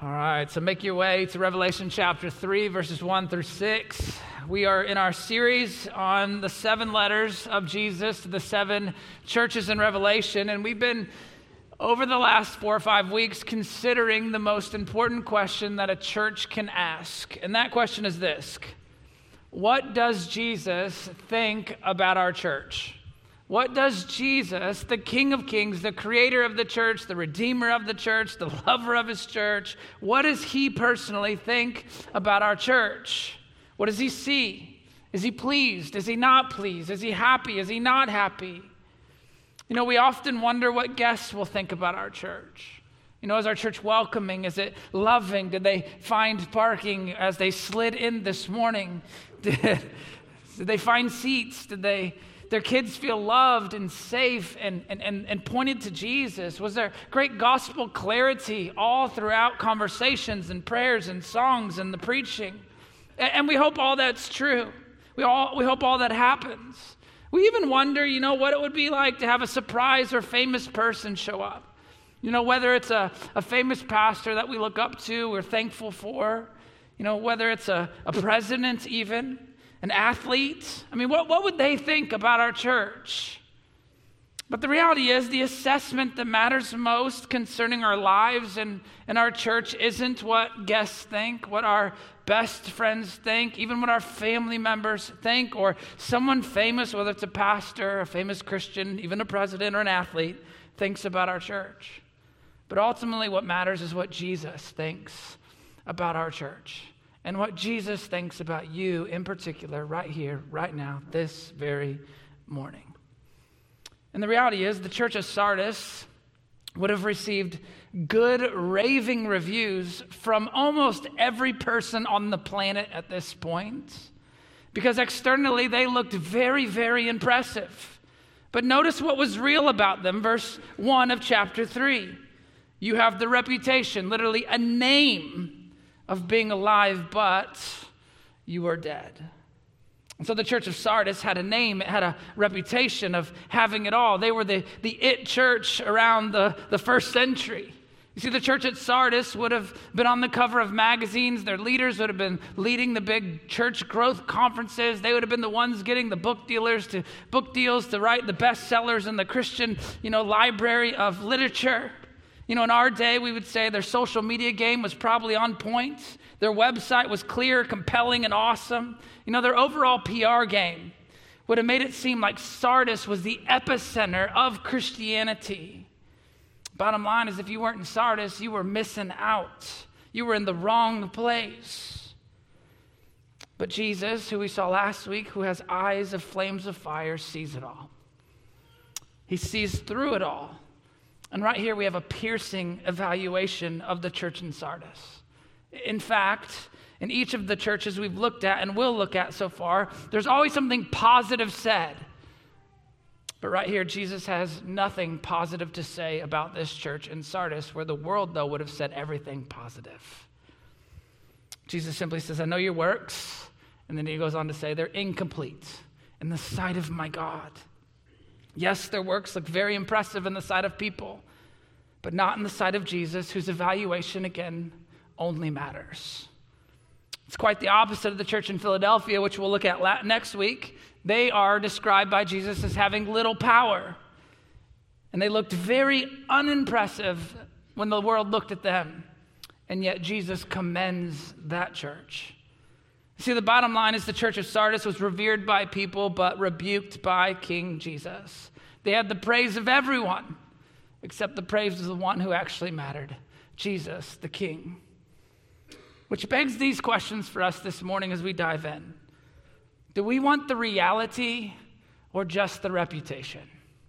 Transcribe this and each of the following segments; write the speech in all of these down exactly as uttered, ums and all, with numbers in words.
All right, so make your way to Revelation chapter three, verses one through six. We are in our series on the seven letters of Jesus to the seven churches in Revelation, and we've been, over the last four or five weeks, considering the most important question that a church can ask. And that question is this: what does Jesus think about our church? What does Jesus, the King of Kings, the creator of the church, the redeemer of the church, the lover of his church, what does he personally think about our church? What does he see? Is he pleased? Is he not pleased? Is he happy? Is he not happy? You know, we often wonder what guests will think about our church. You know, is our church welcoming? Is it loving? Did they find parking as they slid in this morning? Did, did they find seats? Did they... their kids feel loved and safe and, and, and, and pointed to Jesus? Was there great gospel clarity all throughout conversations and prayers and songs and the preaching? And, and we hope all that's true. We all we hope all that happens. We even wonder, you know, what it would be like to have a surprise or famous person show up. You know, whether it's a, a famous pastor that we look up to, we're thankful for. You know, whether it's a, a president even. An athlete. I mean, what, what would they think about our church? But the reality is, the assessment that matters most concerning our lives and, and our church isn't what guests think, what our best friends think, even what our family members think, or someone famous, whether it's a pastor, a famous Christian, even a president or an athlete, thinks about our church. But ultimately, what matters is what Jesus thinks about our church. And what Jesus thinks about you in particular, right here, right now, this very morning. And the reality is, the church of Sardis would have received good, raving reviews from almost every person on the planet at this point, because externally they looked very, very impressive. But notice what was real about them, verse one of chapter three. You have the reputation, literally a name, of being alive, but you are dead. And so the church of Sardis had a name, it had a reputation of having it all. They were the, the it church around the, the first century. You see, the church at Sardis would have been on the cover of magazines. Their leaders would have been leading the big church growth conferences. They would have been the ones getting the book dealers to book deals to write the bestsellers in the Christian, you know, library of literature. You know, in our day, we would say their social media game was probably on point. Their website was clear, compelling, and awesome. You know, their overall P R game would have made it seem like Sardis was the epicenter of Christianity. Bottom line is, if you weren't in Sardis, you were missing out. You were in the wrong place. But Jesus, who we saw last week, who has eyes of flames of fire, sees it all. He sees through it all. And right here we have a piercing evaluation of the church in Sardis. In fact, in each of the churches we've looked at and will look at so far, there's always something positive said. But right here, Jesus has nothing positive to say about this church in Sardis, where the world, though, would have said everything positive. Jesus simply says, I know your works. And then he goes on to say, they're incomplete in the sight of my God. Yes, their works look very impressive in the sight of people, but not in the sight of Jesus, whose evaluation, again, only matters. It's quite the opposite of the church in Philadelphia, which we'll look at next week. They are described by Jesus as having little power, and they looked very unimpressive when the world looked at them, and yet Jesus commends that church. See, the bottom line is the church of Sardis was revered by people, but rebuked by King Jesus. They had the praise of everyone, except the praise of the one who actually mattered, Jesus, the King. Which begs these questions for us this morning as we dive in. Do we want the reality or just the reputation?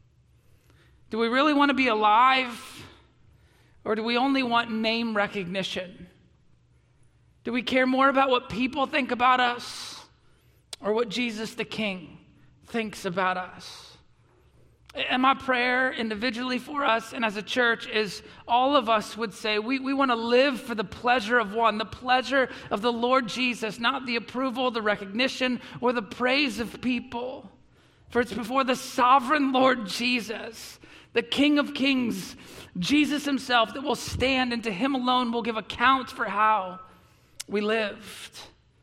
Do we really want to be alive, or do we only want name recognition? Do we care more about what people think about us or what Jesus the King thinks about us? And my prayer individually for us and as a church is all of us would say we, we want to live for the pleasure of one, the pleasure of the Lord Jesus, not the approval, the recognition, or the praise of people. For it's before the sovereign Lord Jesus the King of Kings, Jesus himself, that will stand, and to him alone will give account for how we lived.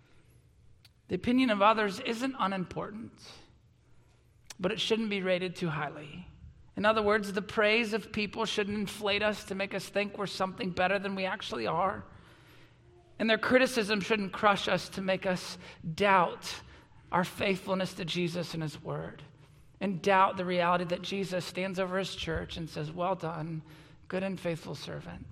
The opinion of others isn't unimportant, but it shouldn't be rated too highly. In other words, the praise of people shouldn't inflate us to make us think we're something better than we actually are. And their criticism shouldn't crush us to make us doubt our faithfulness to Jesus and his word, and doubt the reality that Jesus stands over his church and says, well done, good and faithful servant.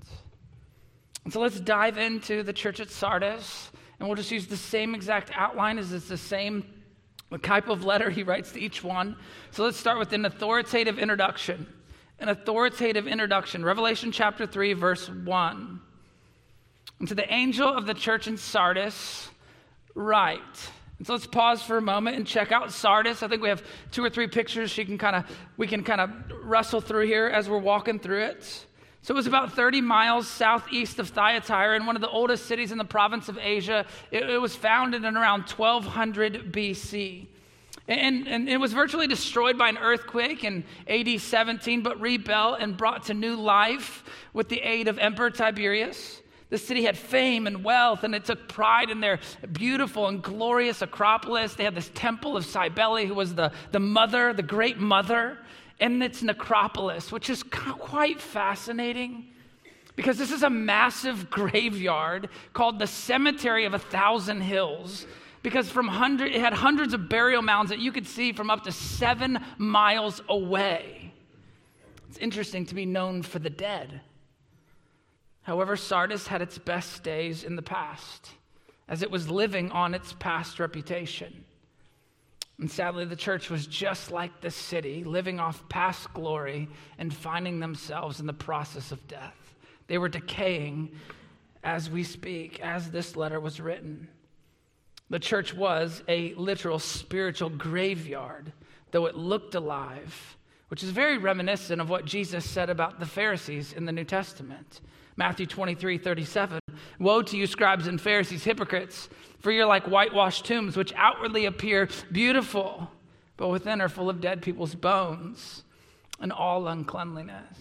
And so let's dive into the church at Sardis, and we'll just use the same exact outline as it's the same type of letter he writes to each one. So let's start with an authoritative introduction. An authoritative introduction. Revelation chapter three, verse one. And to the angel of the church in Sardis, write. And so let's pause for a moment and check out Sardis. I think we have two or three pictures you can kind of we can kind of wrestle through here as we're walking through it. So it was about thirty miles southeast of Thyatira, in one of the oldest cities in the province of Asia. It, it was founded in around twelve hundred B C. And, and it was virtually destroyed by an earthquake in A D seventeen, but rebuilt and brought to new life with the aid of Emperor Tiberius. The city had fame and wealth, and it took pride in their beautiful and glorious Acropolis. They had this temple of Cybele, who was the, the mother, the great mother. And its necropolis, which is quite fascinating because this is a massive graveyard called the Cemetery of a Thousand Hills, because from hundred, it had hundreds of burial mounds that you could see from up to seven miles away. It's interesting to be known for the dead. However, Sardis had its best days in the past, as it was living on its past reputation. And sadly, the church was just like the city, living off past glory and finding themselves in the process of death. They were decaying as we speak, as this letter was written. The church was a literal spiritual graveyard, though it looked alive, which is very reminiscent of what Jesus said about the Pharisees in the New Testament. Matthew twenty-three thirty-seven, woe to you, scribes and Pharisees, hypocrites, for you're like whitewashed tombs, which outwardly appear beautiful, but within are full of dead people's bones and all uncleanliness.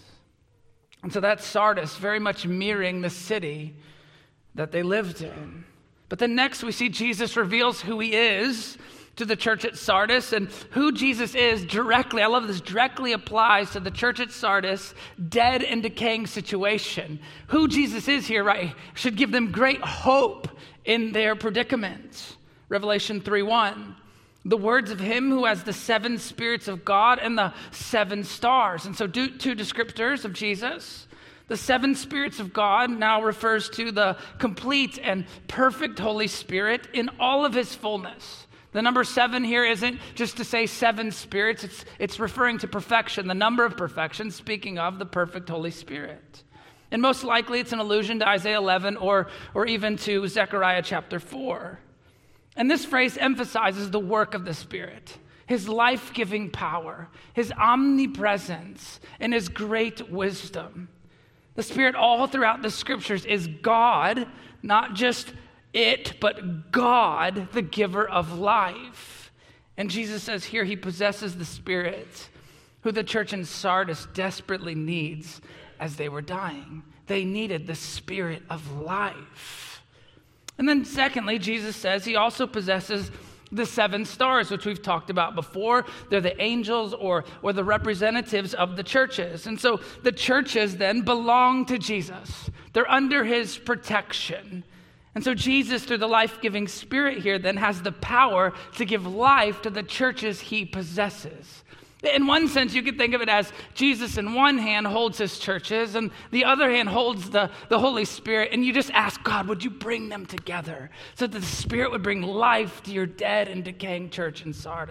And so that's Sardis, very much mirroring the city that they lived in. But then next we see Jesus reveals who he is to the church at Sardis, and who Jesus is directly, I love this, directly applies to the church at Sardis, dead and decaying situation. Who Jesus is here, right, should give them great hope in their predicament. Revelation three one, the words of him who has the seven spirits of God and the seven stars. And so two, two descriptors of Jesus. The seven spirits of God now refers to the complete and perfect Holy Spirit in all of his fullness. The number seven here isn't just to say seven spirits. It's, it's referring to perfection, the number of perfection, speaking of the perfect Holy Spirit. And most likely it's an allusion to Isaiah eleven or, or even to Zechariah chapter four. And this phrase emphasizes the work of the Spirit, his life-giving power, his omnipresence, and his great wisdom. The Spirit all throughout the scriptures is God, not just it, but God, the giver of life. And Jesus says here he possesses the Spirit, who the church in Sardis desperately needs as they were dying. They needed the Spirit of life. And then secondly, Jesus says he also possesses the seven stars, which we've talked about before. They're the angels or, or the representatives of the churches. And so the churches then belong to Jesus. They're under his protection. And so Jesus, through the life-giving Spirit here, then has the power to give life to the churches he possesses. In one sense, you could think of it as Jesus in one hand holds his churches, and the other hand holds the, the Holy Spirit, and you just ask God, would you bring them together so that the Spirit would bring life to your dead and decaying church in Sardis?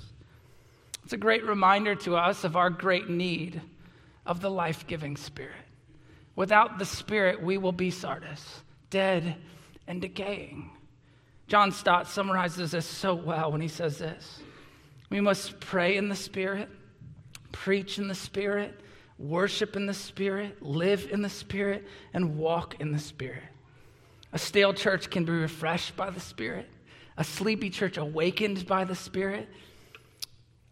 It's a great reminder to us of our great need of the life-giving Spirit. Without the Spirit, we will be Sardis, dead and decaying. John Stott summarizes this so well when he says this: we must pray in the Spirit, preach in the Spirit, worship in the Spirit, live in the Spirit, and walk in the Spirit. A stale church can be refreshed by the Spirit. A sleepy church awakened by the Spirit.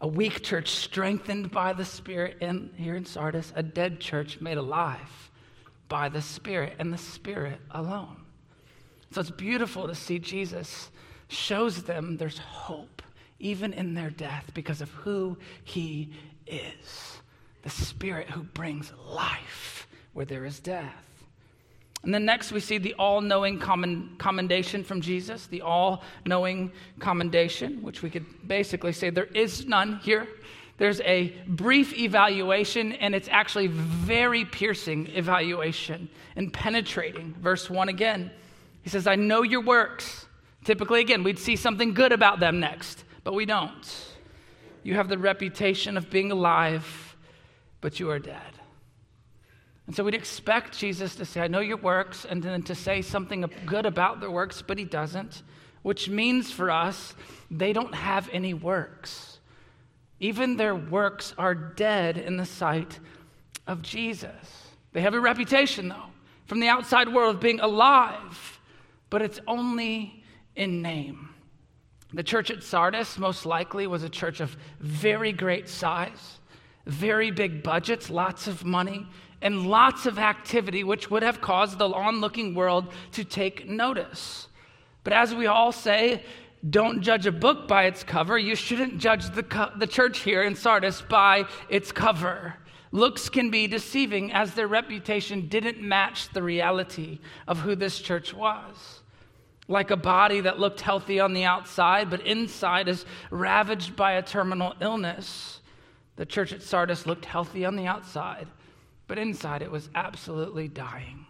A weak church strengthened by the Spirit, and here in Sardis, a dead church made alive by the Spirit and the Spirit alone. So it's beautiful to see Jesus shows them there's hope, even in their death, because of who he is, the Spirit who brings life where there is death. And then next we see the all-knowing commend- commendation from Jesus, the all-knowing commendation, which we could basically say there is none here. There's a brief evaluation, and it's actually very piercing evaluation and penetrating. Verse one again, he says, I know your works. Typically, again, we'd see something good about them next, but we don't. You have the reputation of being alive, but you are dead. And so we'd expect Jesus to say, I know your works, and then to say something good about their works, but he doesn't, which means for us, they don't have any works. Even their works are dead in the sight of Jesus. They have a reputation, though, from the outside world of being alive, but it's only in name. The church at Sardis most likely was a church of very great size, very big budgets, lots of money, and lots of activity, which would have caused the onlooking world to take notice. But as we all say, don't judge a book by its cover. You shouldn't judge the, co- the church here in Sardis by its cover. Looks can be deceiving, as their reputation didn't match the reality of who this church was. Like a body that looked healthy on the outside, but inside is ravaged by a terminal illness. The church at Sardis looked healthy on the outside, but inside it was absolutely dying.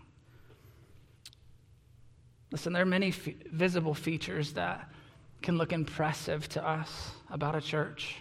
Listen, there are many f- visible features that can look impressive to us about a church,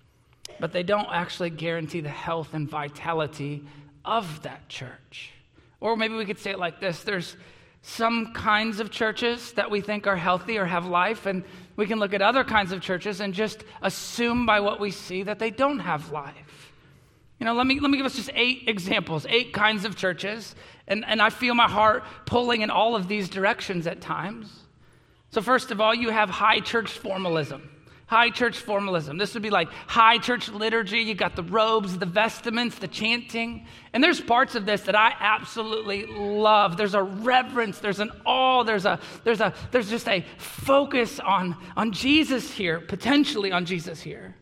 but they don't actually guarantee the health and vitality of that church. Or maybe we could say it like this: there's some kinds of churches that we think are healthy or have life, and we can look at other kinds of churches and just assume by what we see that they don't have life. You know, let me let me give us just eight examples, eight kinds of churches, and, and I feel my heart pulling in all of these directions at times. So first of all, you have high church formalism. High church formalism. This would be like high church liturgy. You got the robes, the vestments, the chanting. And there's parts of this that I absolutely love. There's a reverence, there's an awe, there's a there's a there's just a focus on, on Jesus here, potentially on Jesus here.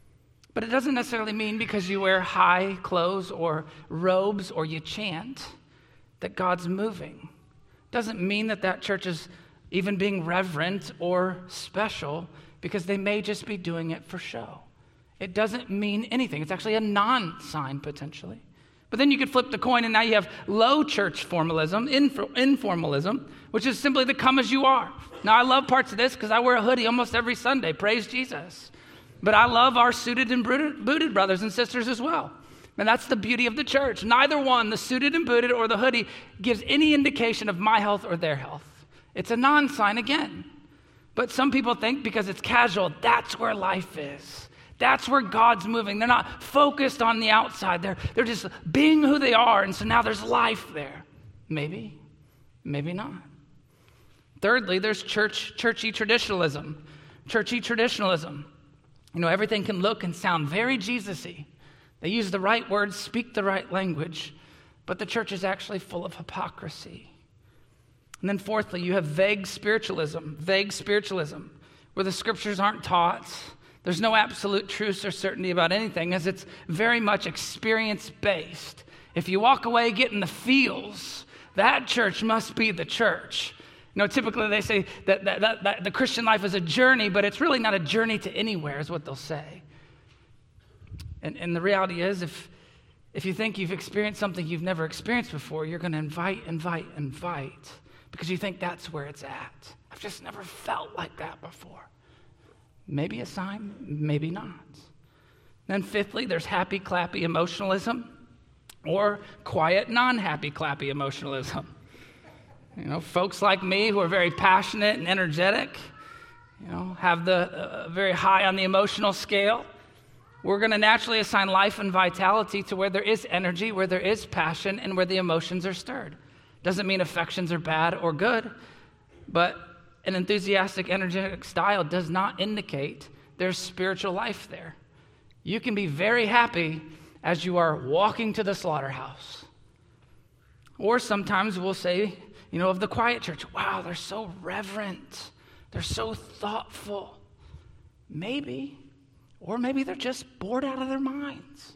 But it doesn't necessarily mean because you wear high clothes or robes or you chant that God's moving. It doesn't mean that that church is even being reverent or special, because they may just be doing it for show. It doesn't mean anything. It's actually a non-sign potentially. But then you could flip the coin, and now you have low church formalism, inf- informalism, which is simply the come as you are. Now, I love parts of this because I wear a hoodie almost every Sunday. Praise Jesus. But I love our suited and booted, booted brothers and sisters as well. And that's the beauty of the church. Neither one, the suited and booted or the hoodie, gives any indication of my health or their health. It's a non-sign again. But some people think because it's casual, that's where life is. That's where God's moving. They're not focused on the outside. They're, they're just being who they are, and so now there's life there. Maybe, maybe not. Thirdly, there's church, churchy traditionalism. Churchy traditionalism. You know, everything can look and sound very Jesus-y. They use the right words, speak the right language, but the church is actually full of hypocrisy. And then fourthly, you have vague spiritualism, vague spiritualism, where the scriptures aren't taught. There's no absolute truth or certainty about anything, as it's very much experience-based. If you walk away getting the feels, that church must be the church. You know, typically they say that, that, that, that the Christian life is a journey, but it's really not a journey to anywhere, is what they'll say. And, and the reality is, if, if you think you've experienced something you've never experienced before, you're going to invite, invite, invite, because you think that's where it's at. I've just never felt like that before. Maybe a sign, maybe not. Then fifthly, there's happy, clappy emotionalism, or quiet, non-happy, clappy emotionalism. You know, folks like me who are very passionate and energetic, you know, have the uh, very high on the emotional scale. We're going to naturally assign life and vitality to where there is energy, where there is passion, and where the emotions are stirred. Doesn't mean affections are bad or good, but an enthusiastic, energetic style does not indicate there's spiritual life there. You can be very happy as you are walking to the slaughterhouse. Or sometimes we'll say, you know, of the quiet church, wow, they're so reverent. They're so thoughtful. Maybe, or maybe they're just bored out of their minds.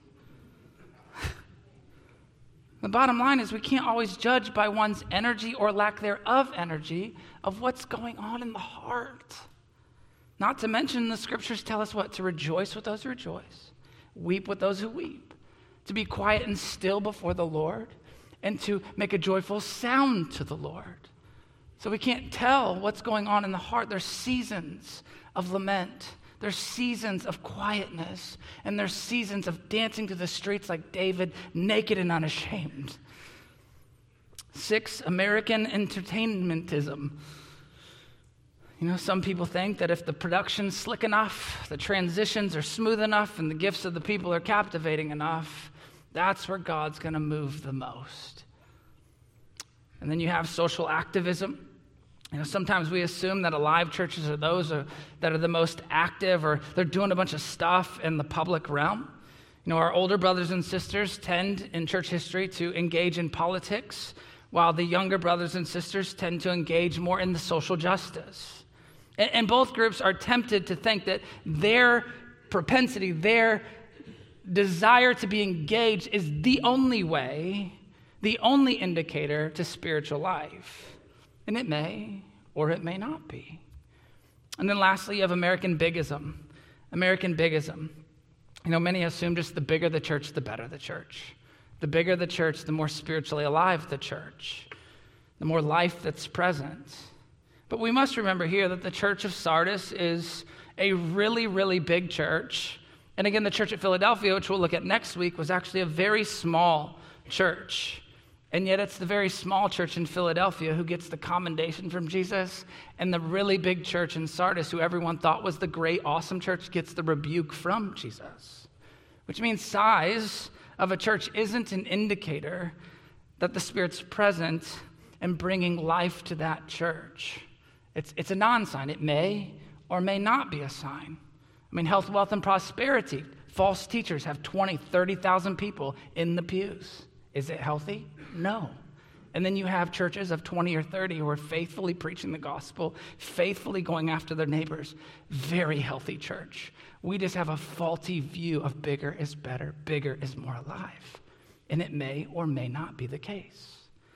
The bottom line is we can't always judge by one's energy or lack thereof energy of what's going on in the heart. Not to mention the scriptures tell us what? To rejoice with those who rejoice, weep with those who weep, to be quiet and still before the Lord, and to make a joyful sound to the Lord. So we can't tell what's going on in the heart. There's seasons of lament. There's seasons of quietness, and there's seasons of dancing to the streets like David, naked and unashamed. Six, American entertainmentism. You know, some people think that if the production's slick enough, the transitions are smooth enough, and the gifts of the people are captivating enough, that's where God's going to move the most. And then you have social activism. You know, sometimes we assume that alive churches are those are, that are the most active, or they're doing a bunch of stuff in the public realm. You know, our older brothers and sisters tend in church history to engage in politics, while the younger brothers and sisters tend to engage more in the social justice. And, and both groups are tempted to think that their propensity, their desire to be engaged is the only way, the only indicator to spiritual life. And it may, or it may not be. And then lastly, you have American bigism. American bigism. You know, many assume just the bigger the church, the better the church. The bigger the church, the more spiritually alive the church. The more life that's present. But we must remember here that the church of Sardis is a really, really big church. And again, the church at Philadelphia, which we'll look at next week, was actually a very small church. And yet it's the very small church in Philadelphia who gets the commendation from Jesus, and the really big church in Sardis, who everyone thought was the great, awesome church, gets the rebuke from Jesus. Which means size of a church isn't an indicator that the Spirit's present and bringing life to that church. It's, it's a non-sign. It may or may not be a sign. I mean, health, wealth, and prosperity. False teachers have twenty, thirty thousand people in the pews. Is it healthy? No. And then you have churches of twenty or thirty who are faithfully preaching the gospel, faithfully going after their neighbors. Very healthy church. We just have a faulty view of bigger is better, bigger is more alive. And it may or may not be the case.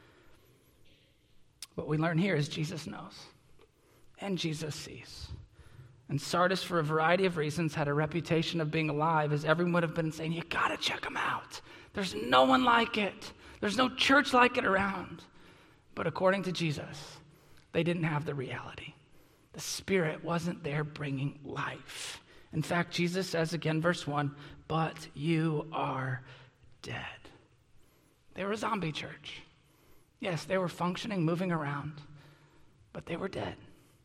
What we learn here is Jesus knows, and Jesus sees. And Sardis, for a variety of reasons, had a reputation of being alive, as everyone would have been saying, you got to check them out. There's no one like it. There's no church like it around. But according to Jesus, they didn't have the reality. The Spirit wasn't there bringing life. In fact, Jesus says again, verse one, but you are dead. They were a zombie church. Yes, they were functioning, moving around, but they were dead.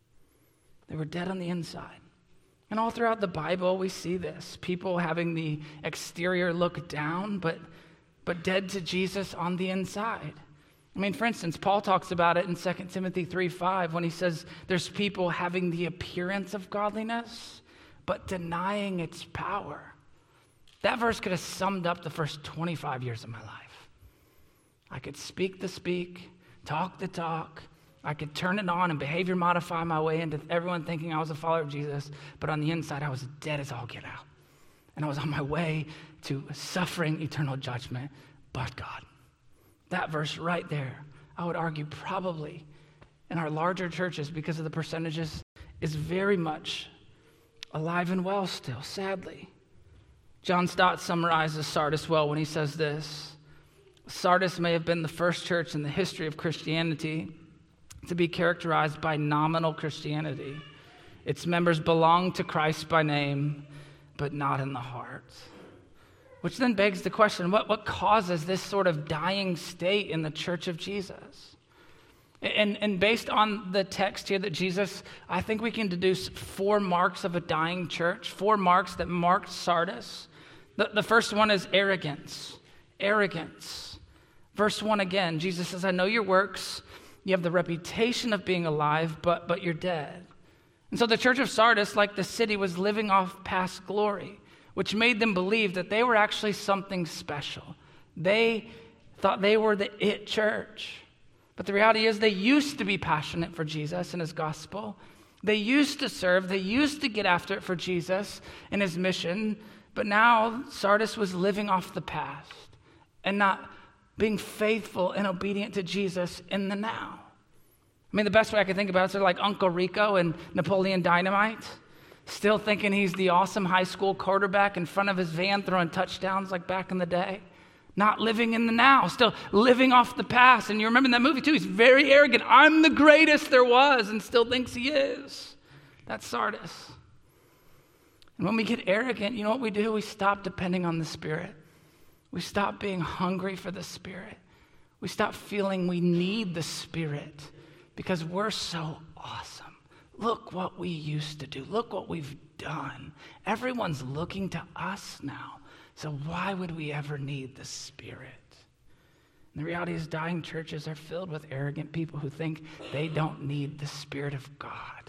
They were dead on the inside. And all throughout the Bible, we see this. People having the exterior look down, but, but dead to Jesus on the inside. I mean, for instance, Paul talks about it in Second Timothy three five when he says there's people having the appearance of godliness, but denying its power. That verse could have summed up the first twenty-five years of my life. I could speak the speak, talk the talk. I could turn it on and behavior modify my way into everyone thinking I was a follower of Jesus, but on the inside, I was dead as all get out. And I was on my way to suffering eternal judgment, but God. That verse right there, I would argue probably in our larger churches, because of the percentages, is very much alive and well still, sadly. John Stott summarizes Sardis well when he says this: Sardis may have been the first church in the history of Christianity to be characterized by nominal Christianity. Its members belong to Christ by name, but not in the heart. Which then begs the question, what, what causes this sort of dying state in the church of Jesus? And, and based on the text here that Jesus, I think we can deduce four marks of a dying church, four marks that marked Sardis. The, the first one is arrogance. Arrogance. Verse one again, Jesus says, I know your works. You have the reputation of being alive, but, but you're dead. And so the church of Sardis, like the city, was living off past glory. which made them believe that they were actually something special. They thought they were the it church. But the reality is they used to be passionate for Jesus and his gospel. They used to serve. They used to get after it for Jesus and his mission. But now Sardis was living off the past and not being faithful and obedient to Jesus in the now. I mean, the best way I can think about it is they're like Uncle Rico and Napoleon Dynamite, still thinking he's the awesome high school quarterback in front of his van throwing touchdowns like back in the day. Not living in the now, still living off the past. And you remember in that movie too, he's very arrogant. I'm the greatest there was, and still thinks he is. That's Sardis. And when we get arrogant, you know what we do? We stop depending on the Spirit. We stop being hungry for the Spirit. We stop feeling we need the Spirit because we're so awesome. Look what we used to do. Look what we've done. Everyone's looking to us now. So why would we ever need the Spirit? And the reality is dying churches are filled with arrogant people who think they don't need the Spirit of God.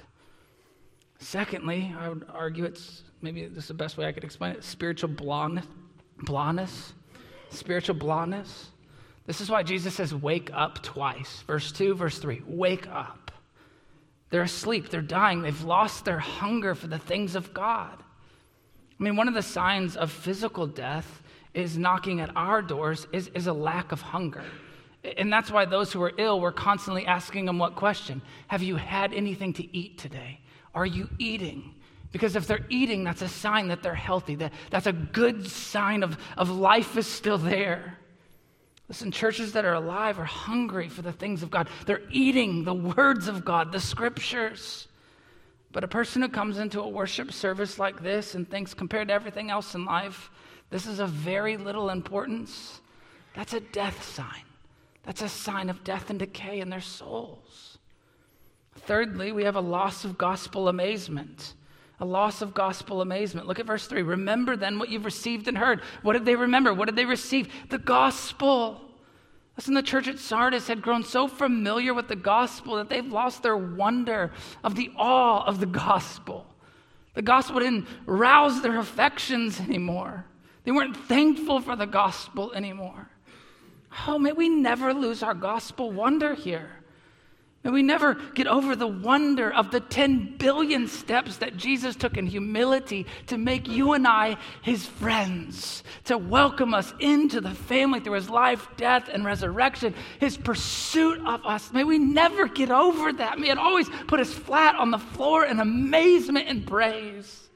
Secondly, I would argue it's, maybe this is the best way I could explain it, spiritual blindness. blindness. Spiritual blindness. This is why Jesus says, wake up twice. Verse two, verse three, wake up. They're asleep, they're dying, they've lost their hunger for the things of God. I mean, one of the signs of physical death is knocking at our doors is, is a lack of hunger. And that's why those who are ill, we're constantly asking them what question? Have you had anything to eat today? Are you eating? Because if they're eating, that's a sign that they're healthy. That, that's a good sign of, of life is still there. Listen, churches that are alive are hungry for the things of God. They're eating the words of God, the scriptures. But a person who comes into a worship service like this and thinks compared to everything else in life, this is of very little importance, that's a death sign. That's a sign of death and decay in their souls. Thirdly, we have a loss of gospel amazement. A loss of gospel amazement. Look at verse three. Remember then what you've received and heard. What did they remember? What did they receive? The gospel. Listen, the church at Sardis had grown so familiar with the gospel that they've lost their wonder of the awe of the gospel. The gospel didn't rouse their affections anymore. They weren't thankful for the gospel anymore. Oh, may we never lose our gospel wonder here. May we never get over the wonder of the ten billion steps that Jesus took in humility to make you and I his friends, to welcome us into the family through his life, death, and resurrection, his pursuit of us. May we never get over that. May it always put us flat on the floor in amazement and praise.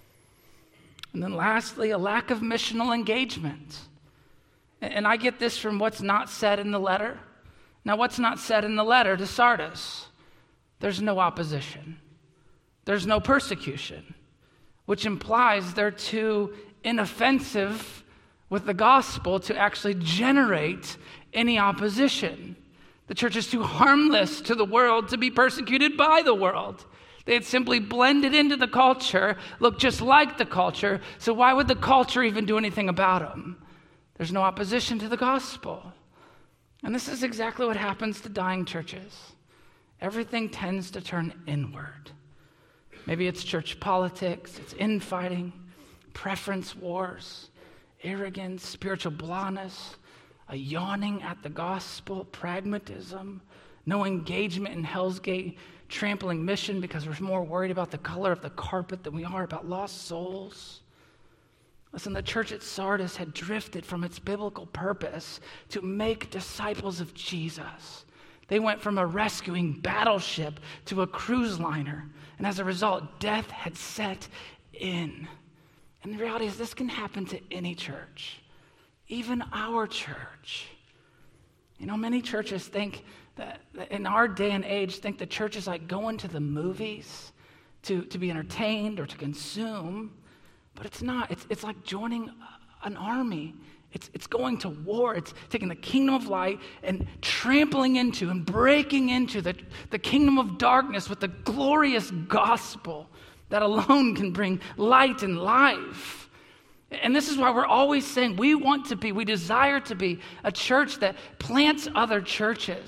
And then lastly, a lack of missional engagement. And I get this from what's not said in the letter. Now, what's not said in the letter to Sardis? There's no opposition. There's no persecution, which implies they're too inoffensive with the gospel to actually generate any opposition. The church is too harmless to the world to be persecuted by the world. They had simply blended into the culture, looked just like the culture, so why would the culture even do anything about them? There's no opposition to the gospel. And this is exactly what happens to dying churches. Everything tends to turn inward. Maybe it's church politics, it's infighting, preference wars, arrogance, spiritual blindness, a yawning at the gospel, pragmatism, no engagement in Hell's Gate trampling mission because we're more worried about the color of the carpet than we are about lost souls. Listen, the church at Sardis had drifted from its biblical purpose to make disciples of Jesus. They went from a rescuing battleship to a cruise liner. And as a result, death had set in. And the reality is this can happen to any church, even our church. You know, many churches think that in our day and age, think the church is like going to the movies to, to be entertained or to consume. But it's not. It's, it's like joining an army. It's, it's going to war. It's taking the kingdom of light and trampling into and breaking into the, the kingdom of darkness with the glorious gospel that alone can bring light and life. And this is why we're always saying we want to be, we desire to be a church that plants other churches,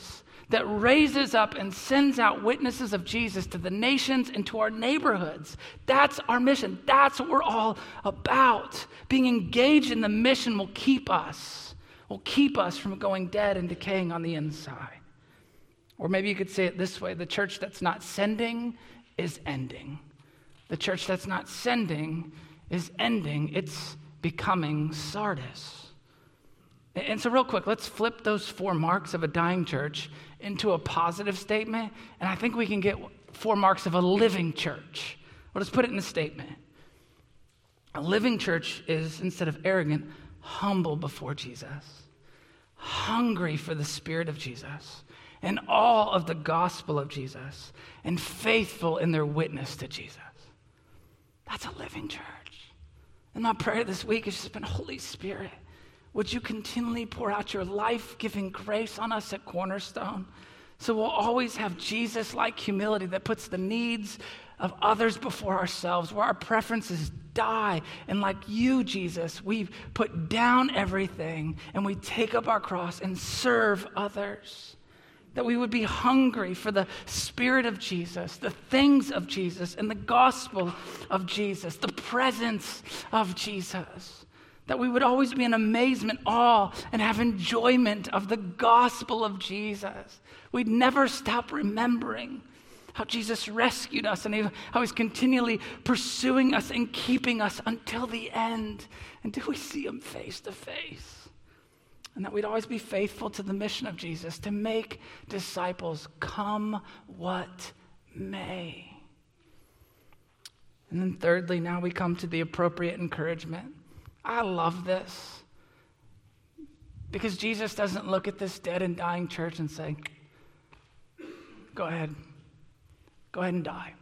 that raises up and sends out witnesses of Jesus to the nations and to our neighborhoods. That's our mission. That's what we're all about. Being engaged in the mission will keep us, will keep us from going dead and decaying on the inside. Or maybe you could say it this way: the church that's not sending is ending. The church that's not sending is ending. It's becoming Sardis. And so real quick, let's flip those four marks of a dying church into a positive statement, and I think we can get four marks of a living church. Well, let's put it in a statement. A living church is, instead of arrogant, humble before Jesus, hungry for the Spirit of Jesus and all of the gospel of Jesus, and faithful in their witness to Jesus. That's a living church. And my prayer this week has just been, Holy Spirit, would you continually pour out your life-giving grace on us at Cornerstone, so we'll always have Jesus-like humility that puts the needs of others before ourselves, where our preferences die. And like you, Jesus, we put down everything and we take up our cross and serve others. That we would be hungry for the Spirit of Jesus, the things of Jesus, and the gospel of Jesus, the presence of Jesus. That we would always be in amazement, awe, and have enjoyment of the gospel of Jesus. We'd never stop remembering how Jesus rescued us and how he's continually pursuing us and keeping us until the end, until we see him face to face. And that we'd always be faithful to the mission of Jesus, to make disciples, come what may. And then thirdly, now we come to the appropriate encouragement. I love this, because Jesus doesn't look at this dead and dying church and say, go ahead, go ahead and die.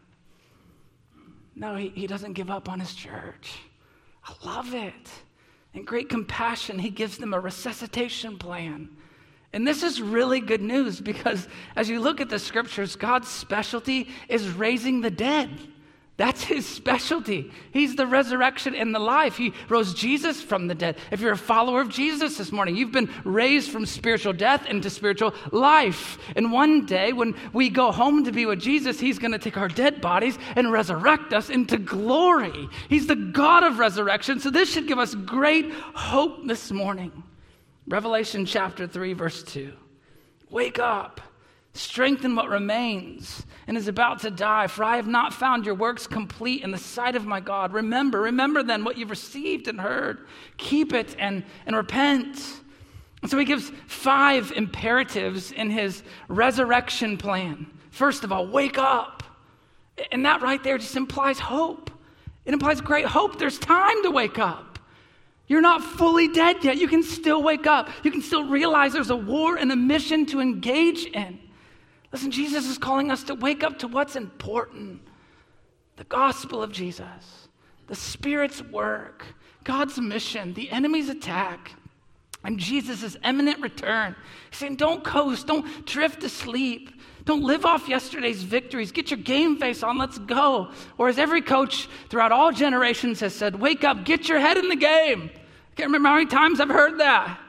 No, he, he doesn't give up on his church. I love it. In great compassion, he gives them a resuscitation plan. And this is really good news, because as you look at the scriptures, God's specialty is raising the dead. That's his specialty. He's the resurrection and the life. He rose Jesus from the dead. If you're a follower of Jesus this morning, you've been raised from spiritual death into spiritual life. And one day when we go home to be with Jesus, he's going to take our dead bodies and resurrect us into glory. He's the God of resurrection. So this should give us great hope this morning. Revelation chapter three, verse two. Wake up. Strengthen what remains and is about to die, for I have not found your works complete in the sight of my God. Remember, remember then what you've received and heard. Keep it and, and repent. And so he gives five imperatives in his resurrection plan. First of all, wake up. And that right there just implies hope. It implies great hope. There's time to wake up. You're not fully dead yet. You can still wake up. You can still realize there's a war and a mission to engage in. Listen, Jesus is calling us to wake up to what's important. The gospel of Jesus, the Spirit's work, God's mission, the enemy's attack, and Jesus' imminent return. He's saying, don't coast, don't drift to sleep. Don't live off yesterday's victories. Get your game face on, let's go. Or as every coach throughout all generations has said, wake up, get your head in the game. I can't remember how many times I've heard that.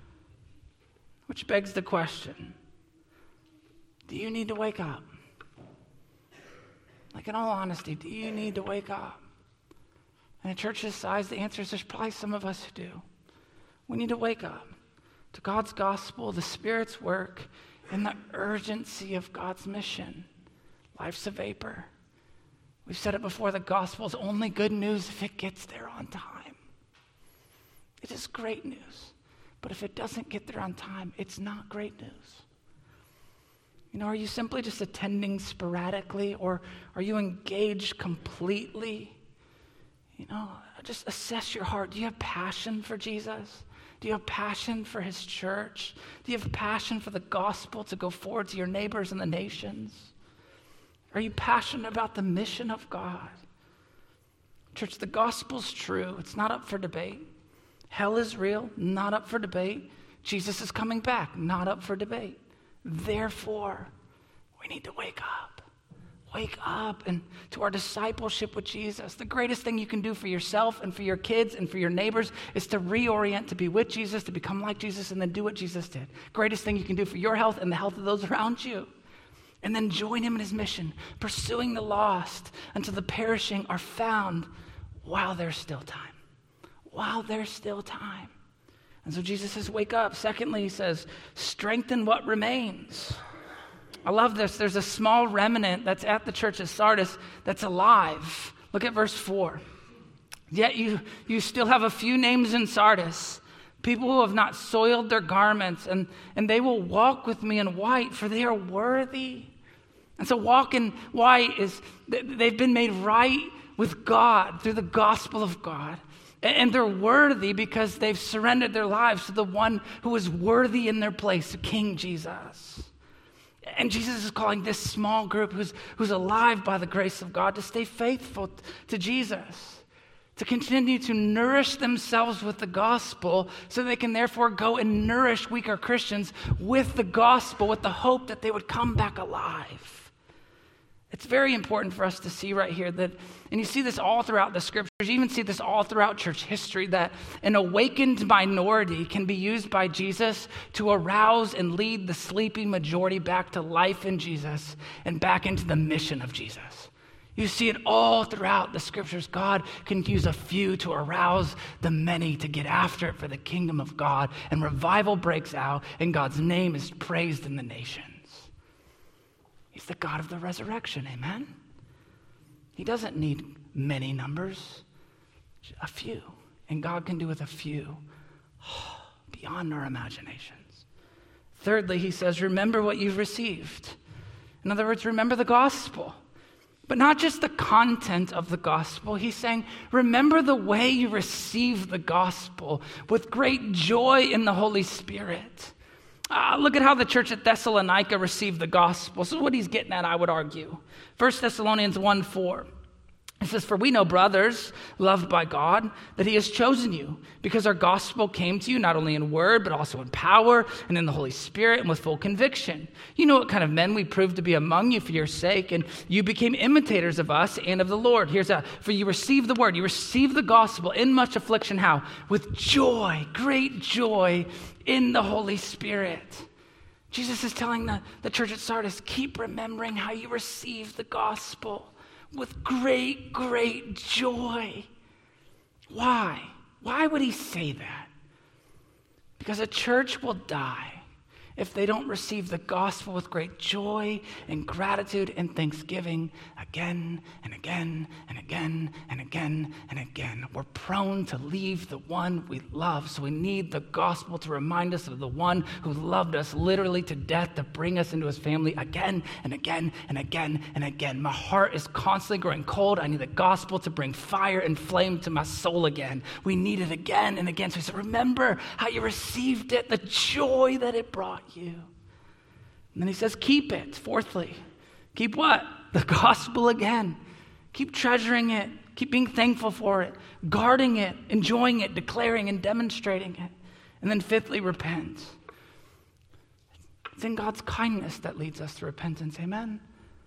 Which begs the question, do you need to wake up? Like, in all honesty, do you need to wake up? In a church this size, the answer is there's probably some of us who do. We need to wake up to God's gospel, the Spirit's work, and the urgency of God's mission. Life's a vapor. We've said it before, the gospel is only good news if it gets there on time. It is great news. But if it doesn't get there on time, it's not great news. You know, are you simply just attending sporadically, or are you engaged completely? You know, just assess your heart. Do you have passion for Jesus? Do you have passion for his church? Do you have passion for the gospel to go forward to your neighbors and the nations? Are you passionate about the mission of God? Church, the gospel's true. It's not up for debate. Hell is real, not up for debate. Jesus is coming back, not up for debate. Therefore, we need to wake up. wake up and to our discipleship with Jesus. The greatest thing you can do for yourself and for your kids and for your neighbors is to reorient, to be with Jesus, to become like Jesus, and then do what Jesus did. Greatest thing you can do for your health and the health of those around you. And then join him in his mission, pursuing the lost until the perishing are found while there's still time. While there's still time. And so Jesus says, wake up. Secondly, he says, strengthen what remains. I love this. There's a small remnant that's at the church at Sardis that's alive. Look at verse four. Yet you, you still have a few names in Sardis, people who have not soiled their garments, and, and they will walk with me in white, for they are worthy. And so walk in white is, they've been made right with God through the gospel of God. And they're worthy because they've surrendered their lives to the one who is worthy in their place, King Jesus. And Jesus is calling this small group who's, who's alive by the grace of God to stay faithful to Jesus, to continue to nourish themselves with the gospel so they can therefore go and nourish weaker Christians with the gospel, with the hope that they would come back alive. It's very important for us to see right here that, and you see this all throughout the scriptures, you even see this all throughout church history, that an awakened minority can be used by Jesus to arouse and lead the sleeping majority back to life in Jesus and back into the mission of Jesus. You see it all throughout the scriptures. God can use a few to arouse the many to get after it for the kingdom of God, and revival breaks out and God's name is praised in the nations. He's the God of the resurrection, amen? He doesn't need many numbers, a few. And God can do with a few beyond our imaginations. Thirdly, he says, remember what you've received. In other words, remember the gospel. But not just the content of the gospel. He's saying, remember the way you received the gospel with great joy in the Holy Spirit. Uh, look at how the church at Thessalonica received the gospel. So what he's getting at, I would argue. First Thessalonians one four. It says, for we know, brothers, loved by God, that he has chosen you, because our gospel came to you not only in word, but also in power and in the Holy Spirit and with full conviction. You know what kind of men we proved to be among you for your sake, and you became imitators of us and of the Lord. Here's a, for you received the word, you received the gospel in much affliction. How? With joy, great joy in the Holy Spirit. Jesus is telling the, the church at Sardis, keep remembering how you received the gospel with great, great joy. Why? Why would he say that? Because a church will die if they don't receive the gospel with great joy and gratitude and thanksgiving again and again and again and again and again. We're prone to leave the one we love, so we need the gospel to remind us of the one who loved us literally to death to bring us into his family again and again and again and again. My heart is constantly growing cold. I need the gospel to bring fire and flame to my soul again. We need it again and again. So he said, remember how you received it, the joy that it brought you. And then he says, keep it. Fourthly, keep what? The gospel again. Keep treasuring it. Keep being thankful for it. Guarding it, enjoying it, declaring and demonstrating it. And then fifthly, repent. It's in God's kindness that leads us to repentance. Amen?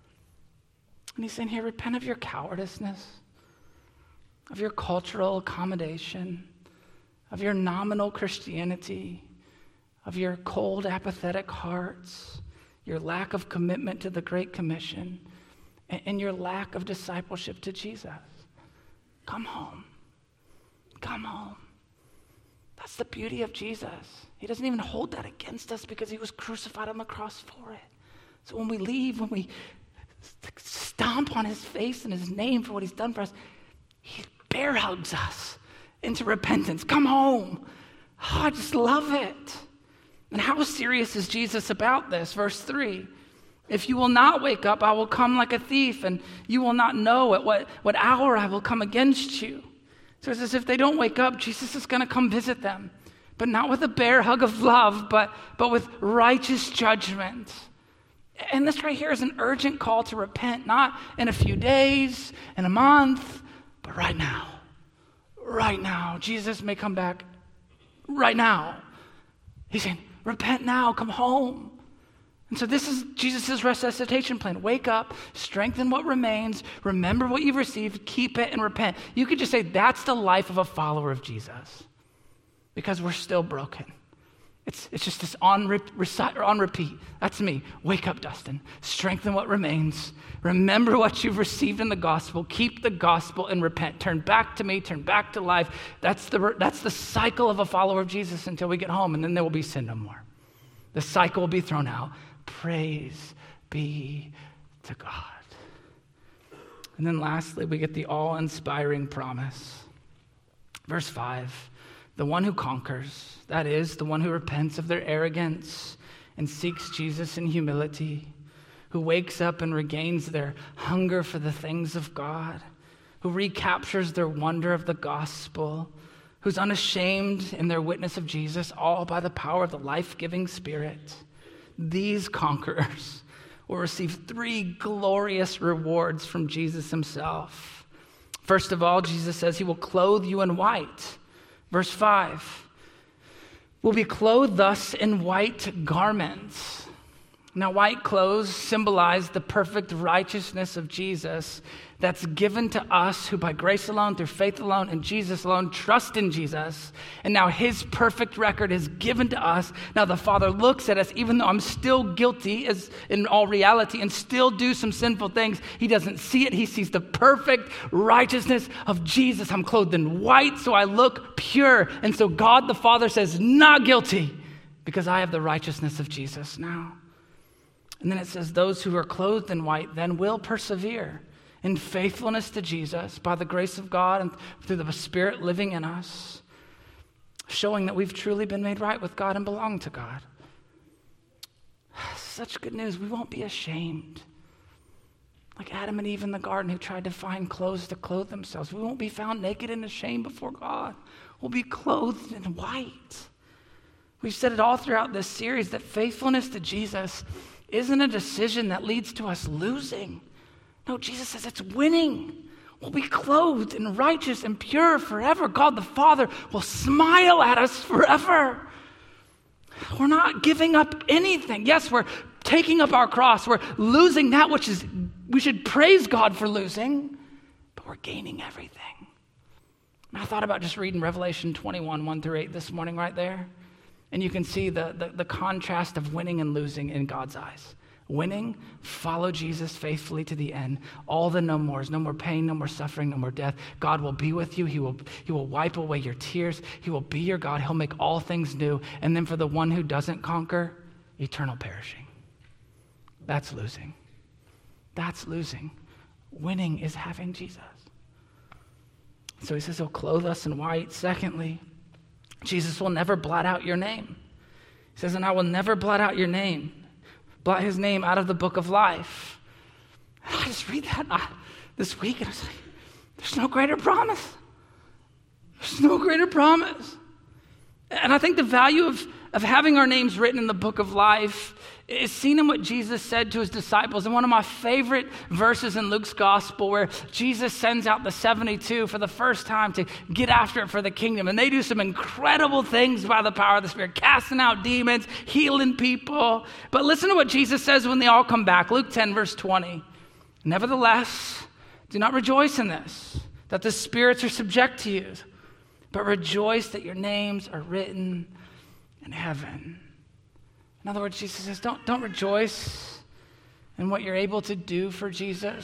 And he's saying here, repent of your cowardiceness, of your cultural accommodation, of your nominal Christianity, of your cold, apathetic hearts, your lack of commitment to the Great Commission, and, and your lack of discipleship to Jesus. Come home. Come home. That's the beauty of Jesus. He doesn't even hold that against us because he was crucified on the cross for it. So when we leave, when we stomp on his face and his name for what he's done for us, he bear hugs us into repentance. Come home. Oh, I just love it. And how serious is Jesus about this? Verse three, if you will not wake up, I will come like a thief, and you will not know at what, what hour I will come against you. So it's as if they don't wake up, Jesus is going to come visit them, but not with a bear hug of love, but, but with righteous judgment. And this right here is an urgent call to repent, not in a few days, in a month, but right now. Right now. Jesus may come back right now. He's saying, repent now, come home. And so this is Jesus' resuscitation plan. Wake up, strengthen what remains, remember what you've received, keep it, and repent. You could just say that's the life of a follower of Jesus because we're still broken. It's, it's just this on, re- recite, or on repeat. That's me. Wake up, Dustin. Strengthen what remains. Remember what you've received in the gospel. Keep the gospel and repent. Turn back to me. Turn back to life. That's the, that's the cycle of a follower of Jesus until we get home, and then there will be sin no more. The cycle will be thrown out. Praise be to God. And then lastly, we get the awe-inspiring promise. Verse five, the one who conquers, that is, the one who repents of their arrogance and seeks Jesus in humility, who wakes up and regains their hunger for the things of God, who recaptures their wonder of the gospel, who's unashamed in their witness of Jesus, all by the power of the life-giving Spirit. These conquerors will receive three glorious rewards from Jesus himself. First of all, Jesus says he will clothe you in white. Verse five, will be clothed thus in white garments. Now, white clothes symbolize the perfect righteousness of Jesus that's given to us who by grace alone, through faith alone, and Jesus alone, trust in Jesus. And now his perfect record is given to us. Now the Father looks at us, even though I'm still guilty as in all reality and still do some sinful things. He doesn't see it. He sees the perfect righteousness of Jesus. I'm clothed in white, so I look pure. And so God the Father says, not guilty, because I have the righteousness of Jesus now. And then it says, those who are clothed in white then will persevere in faithfulness to Jesus by the grace of God and through the Spirit living in us, showing that we've truly been made right with God and belong to God. Such good news. We won't be ashamed. Like Adam and Eve in the garden who tried to find clothes to clothe themselves. We won't be found naked and ashamed before God. We'll be clothed in white. We've said it all throughout this series that faithfulness to Jesus isn't a decision that leads to us losing. No, Jesus says it's winning. We'll be clothed in righteous and pure forever. God the Father will smile at us forever. We're not giving up anything. Yes, we're taking up our cross. We're losing that which is we should praise God for losing, but we're gaining everything. And I thought about just reading Revelation twenty-one, one through eight this morning right there. And you can see the, the, the contrast of winning and losing in God's eyes. Winning, follow Jesus faithfully to the end. All the no mores, no more pain, no more suffering, no more death. God will be with you. He will, he will wipe away your tears. He will be your God. He'll make all things new. And then for the one who doesn't conquer, eternal perishing. That's losing. That's losing. Winning is having Jesus. So he says he'll clothe us in white. Secondly, Jesus will never blot out your name. He says, and I will never blot out your name. Blot his name out of the book of life. And I just read that uh, this week and I was like, there's no greater promise. There's no greater promise. And I think the value of, of having our names written in the book of life is seen in what Jesus said to his disciples. In one of my favorite verses in Luke's gospel where Jesus sends out the seventy-two for the first time to get after it for the kingdom. And they do some incredible things by the power of the Spirit, casting out demons, healing people. But listen to what Jesus says when they all come back. Luke ten, verse twenty. Nevertheless, do not rejoice in this, that the spirits are subject to you, but rejoice that your names are written in heaven. In other words, Jesus says, don't, don't rejoice in what you're able to do for Jesus,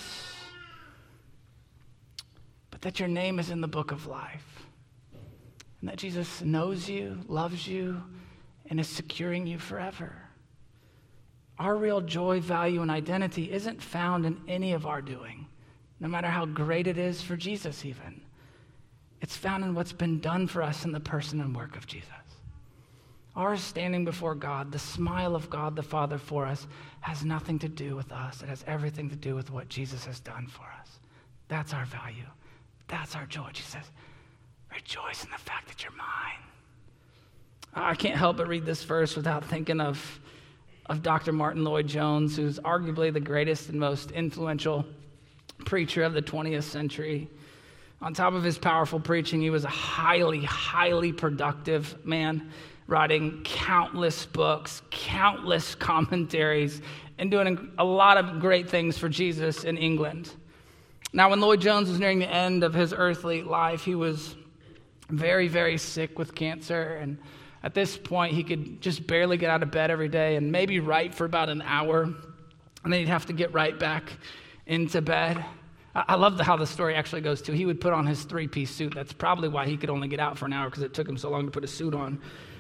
but that your name is in the book of life, and that Jesus knows you, loves you, and is securing you forever. Our real joy, value, and identity isn't found in any of our doing, no matter how great it is for Jesus even. It's found in what's been done for us in the person and work of Jesus. Our standing before God, the smile of God the Father for us, has nothing to do with us. It has everything to do with what Jesus has done for us. That's our value. That's our joy. Jesus says, rejoice in the fact that you're mine. I can't help but read this verse without thinking of, of Doctor Martin Lloyd-Jones, who's arguably the greatest and most influential preacher of the twentieth century. On top of his powerful preaching, he was a highly, highly productive man. writing countless books, countless commentaries, and doing a lot of great things for Jesus in England. Now, when Lloyd Jones was nearing the end of his earthly life, he was very, very sick with cancer, and at this point, he could just barely get out of bed every day and maybe write for about an hour, and then he'd have to get right back into bed. I love how the story actually goes, too. He would put on his three-piece suit. That's probably why he could only get out for an hour, because it took him so long to put his suit on.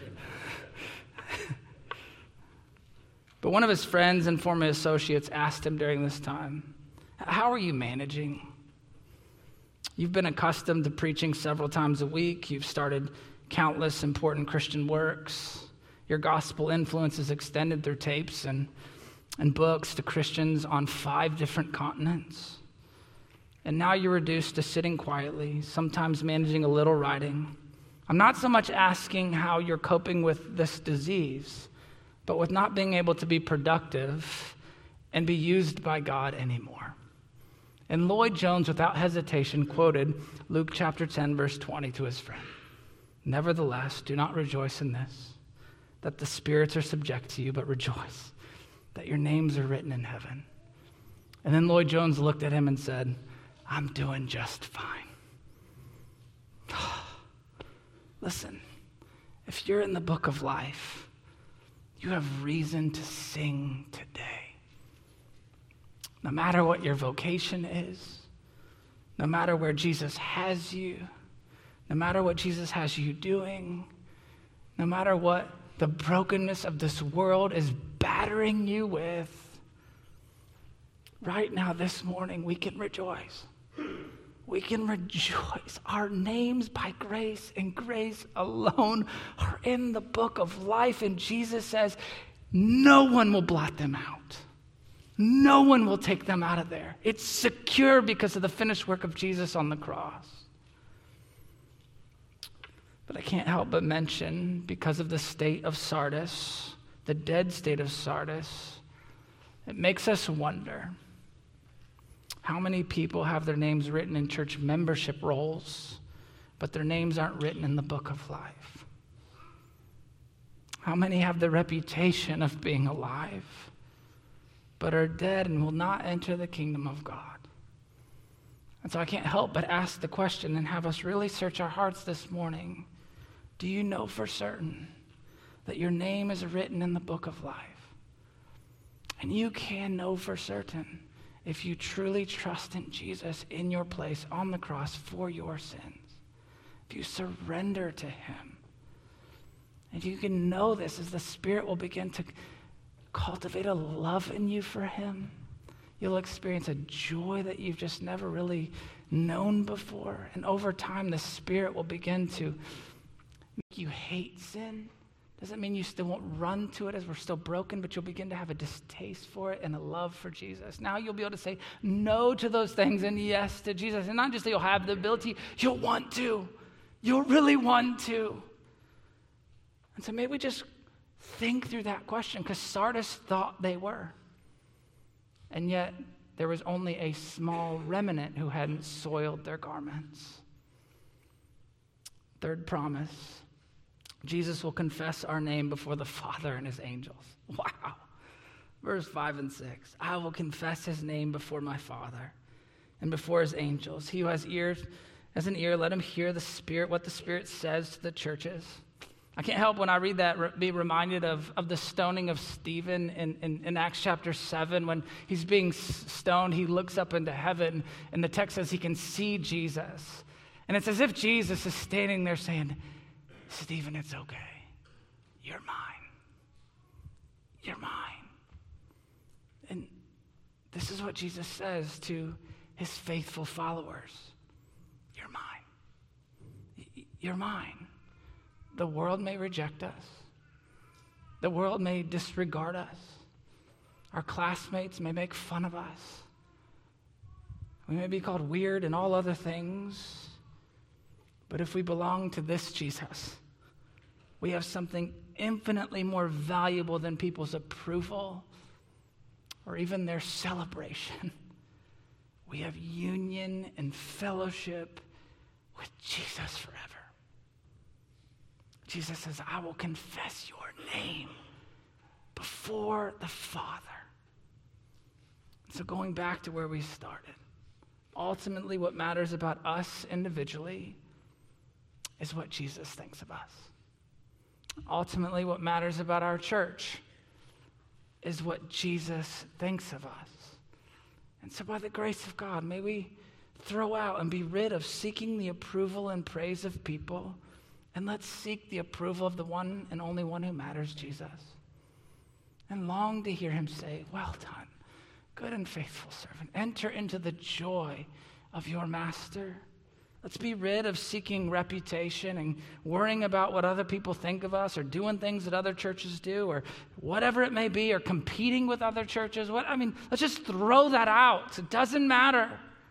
But one of his friends and former associates asked him during this time, "How are you managing? You've been accustomed to preaching several times a week. You've started countless important Christian works. Your gospel influence is extended through tapes and, and books to Christians on five different continents. And now you're reduced to sitting quietly, sometimes managing a little writing. I'm not so much asking how you're coping with this disease, but with not being able to be productive and be used by God anymore." And Lloyd Jones, without hesitation, quoted Luke chapter ten, verse twenty to his friend. "Nevertheless, do not rejoice in this, that the spirits are subject to you, but rejoice that your names are written in heaven." And then Lloyd Jones looked at him and said, "I'm doing just fine." Listen, if you're in the book of life, you have reason to sing today. No matter what your vocation is, no matter where Jesus has you, no matter what Jesus has you doing, no matter what the brokenness of this world is battering you with, right now, this morning, we can rejoice. We can rejoice. Our names by grace and grace alone are in the book of life, and Jesus says no one will blot them out. No one will take them out of there. It's secure because of the finished work of Jesus on the cross. But I can't help but mention, because of the state of Sardis, the dead state of Sardis, it makes us wonder, how many people have their names written in church membership rolls, but their names aren't written in the book of life? How many have the reputation of being alive, but are dead and will not enter the kingdom of God? And so I can't help but ask the question and have us really search our hearts this morning. Do you know for certain that your name is written in the book of life? And you can know for certain if you truly trust in Jesus in your place on the cross for your sins. If you surrender to him. And you can know this as the Spirit will begin to cultivate a love in you for him. You'll experience a joy that you've just never really known before. And over time, the Spirit will begin to make you hate sin. Doesn't mean you still won't run to it as we're still broken, but you'll begin to have a distaste for it and a love for Jesus. Now you'll be able to say no to those things and yes to Jesus. And not just that you'll have the ability, you'll want to. You'll really want to. And so maybe we just think through that question, because Sardis thought they were. And yet there was only a small remnant who hadn't soiled their garments. Third promise. Jesus will confess our name before the Father and his angels. Wow. Verse five and six. I will confess his name before my Father and before his angels. He who has ears, has an ear, let him hear the Spirit, what the Spirit says to the churches. I can't help when I read that re- be reminded of, of the stoning of Stephen in, in, in Acts chapter seven. When he's being stoned, he looks up into heaven, and the text says he can see Jesus. And it's as if Jesus is standing there saying, Stephen, it's okay. You're mine. You're mine. And this is what Jesus says to his faithful followers. You're mine. You're mine. The world may reject us. The world may disregard us. Our classmates may make fun of us. We may be called weird and all other things. But if we belong to this Jesus, we have something infinitely more valuable than people's approval or even their celebration. We have union and fellowship with Jesus forever. Jesus says, I will confess your name before the Father. So going back to where we started, ultimately what matters about us individually is what Jesus thinks of us. Ultimately what matters about our church is what Jesus thinks of us. And so by the grace of God, may we throw out and be rid of seeking the approval and praise of people, and let's seek the approval of the one and only one who matters, Jesus. And long to hear him say, well done, good and faithful servant. Enter into the joy of your master. Let's be rid of seeking reputation and worrying about what other people think of us, or doing things that other churches do, or whatever it may be, or competing with other churches. What I mean, let's just throw that out. It doesn't matter.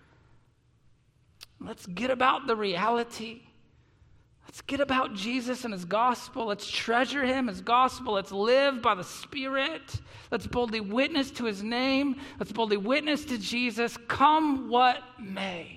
Let's get about the reality. Let's get about Jesus and his gospel. Let's treasure him, his gospel. Let's live by the Spirit. Let's boldly witness to his name. Let's boldly witness to Jesus, come what may.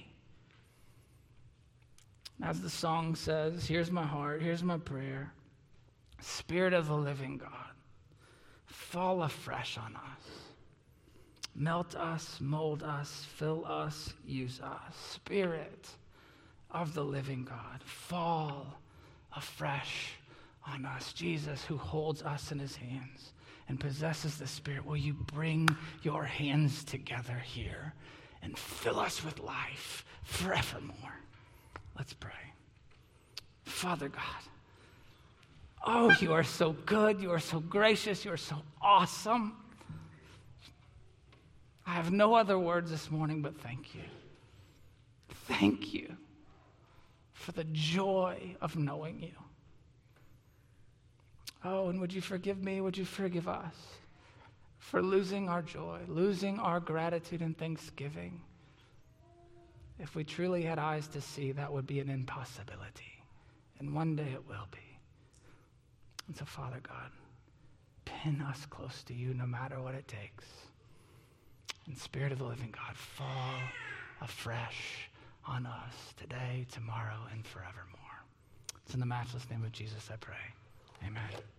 As the song says, here's my heart, here's my prayer. Spirit of the living God, fall afresh on us. Melt us, mold us, fill us, use us. Spirit of the living God, fall afresh on us. Jesus, who holds us in his hands and possesses the Spirit, will you bring your hands together here and fill us with life forevermore? Let's pray. Father God, oh, you are so good. You are so gracious. You are so awesome. I have no other words this morning but thank you. Thank you for the joy of knowing you. Oh, and would you forgive me? Would you forgive us for losing our joy, losing our gratitude and thanksgiving? If we truly had eyes to see, that would be an impossibility. And one day it will be. And so, Father God, pin us close to you no matter what it takes. And Spirit of the living God, fall afresh on us today, tomorrow, and forevermore. It's in the matchless name of Jesus I pray. Amen.